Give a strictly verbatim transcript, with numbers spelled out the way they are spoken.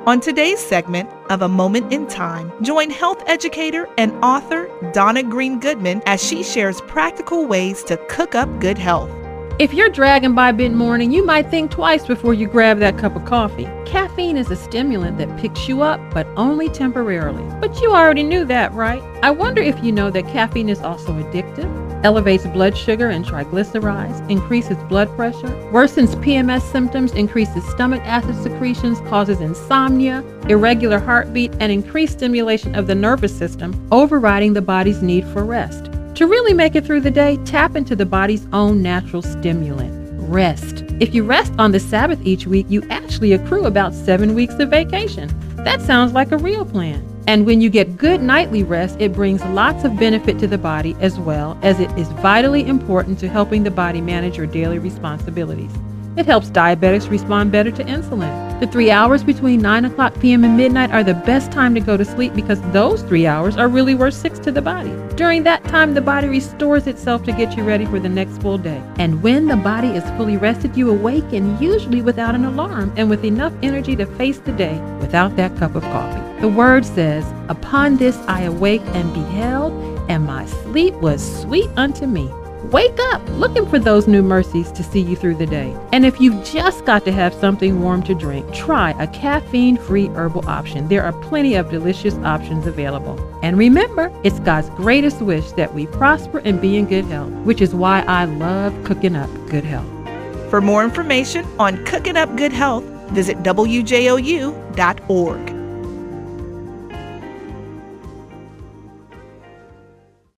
On today's segment of A Moment in Time, join health educator and author Donna Green Goodman as she shares practical ways to cook up good health. If you're dragging by mid-morning, you might think twice before you grab that cup of coffee. Caffeine is a stimulant that picks you up, but only temporarily. But you already knew that, right? I wonder if you know that caffeine is also addictive, elevates blood sugar and triglycerides, increases blood pressure, worsens P M S symptoms, increases stomach acid secretions, causes insomnia, irregular heartbeat, and increased stimulation of the nervous system, overriding the body's need for rest. To really make it through the day, tap into the body's own natural stimulant, rest. If you rest on the Sabbath each week, you actually accrue about seven weeks of vacation. That sounds like a real plan. And when you get good nightly rest, it brings lots of benefit to the body as well, as it is vitally important to helping the body manage your daily responsibilities. It helps diabetics respond better to insulin. The three hours between nine o'clock p.m. and midnight are the best time to go to sleep because those three hours are really worth six to the body. During that time, the body restores itself to get you ready for the next full day. And when the body is fully rested, you awaken, usually without an alarm and with enough energy to face the day without that cup of coffee. The word says, "Upon this I awake and beheld, and my sleep was sweet unto me." Wake up looking for those new mercies to see you through the day. And if you've just got to have something warm to drink, try a caffeine-free herbal option. There are plenty of delicious options available. And remember, it's God's greatest wish that we prosper and be in good health, which is why I love cooking up good health. For more information on cooking up good health, visit W J O U dot org.